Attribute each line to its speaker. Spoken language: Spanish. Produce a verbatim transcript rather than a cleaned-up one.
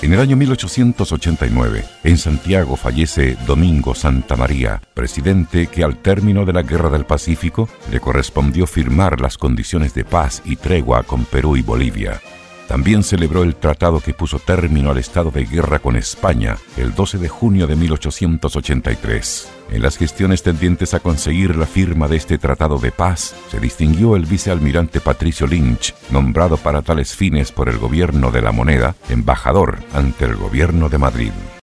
Speaker 1: En el año mil ochocientos ochenta y nueve, en Santiago fallece Domingo Santa María, presidente que al término de la Guerra del Pacífico le correspondió firmar las condiciones de paz y tregua con Perú y Bolivia. También celebró el tratado que puso término al estado de guerra con España el doce de junio de mil ochocientos ochenta y tres. En las gestiones tendientes a conseguir la firma de este tratado de paz, se distinguió el vicealmirante Patricio Lynch, nombrado para tales fines por el gobierno de La Moneda, embajador ante el gobierno de Madrid.